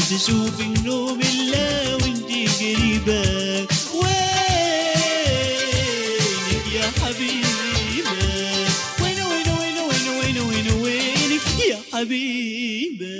تشوف النوم إلا وانتي قريبة. وينك يا حبيبة؟ وين وين وين وين وين وين وينك يا حبيبة؟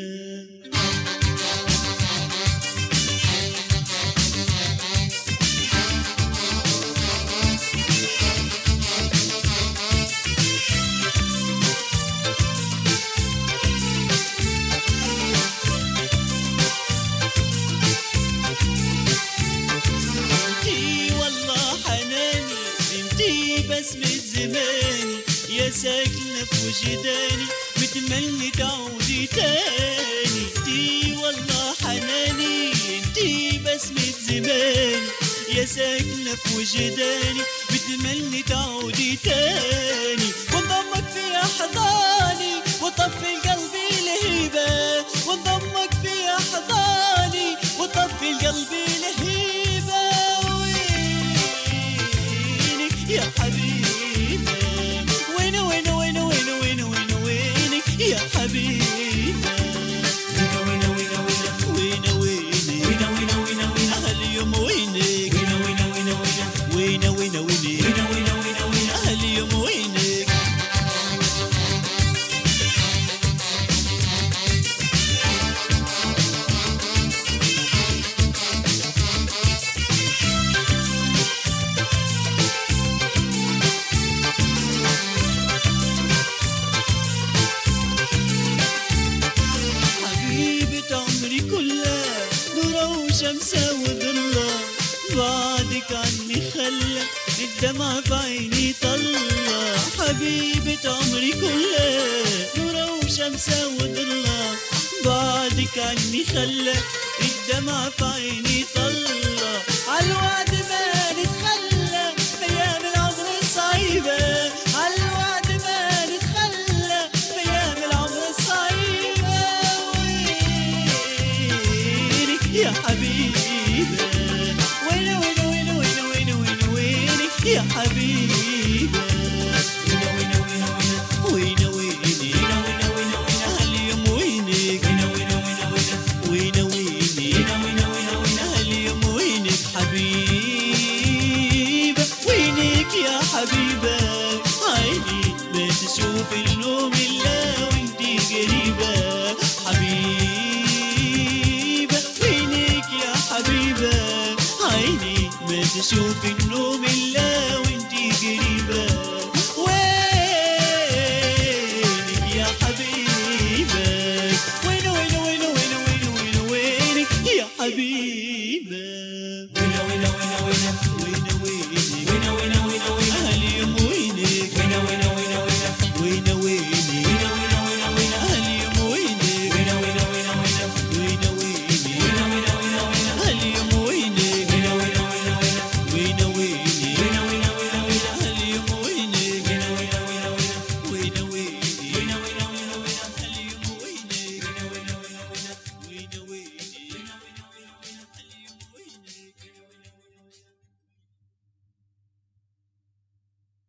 بسمة زماني يا ساكنة في وجداني، بتمني تعودي تاني. انتي والله حناني، انتي بسمة زماني يا ساكنة في وجداني، بتمني تعودي تاني. وانضمك في أحضاني وطفي قلبي لهيبة، وانضمك في أحضاني وطفي قلبي لهيبة. وينك يا حبيبة؟ وين وين وين وين وين وين وينك يا حبيبة؟ وين وين وين وين وين وين وين وين هاليوم وينك؟ وين وين وين وين وين وين وين هاليوم وينك؟ شمسة وظلة بعدك عني خلى الدمع بعيني طلة. حبيبة عمري كلها نورة وشمسة وظلة بعدك عني خلى الدمع بعيني طلة. عالوعد ما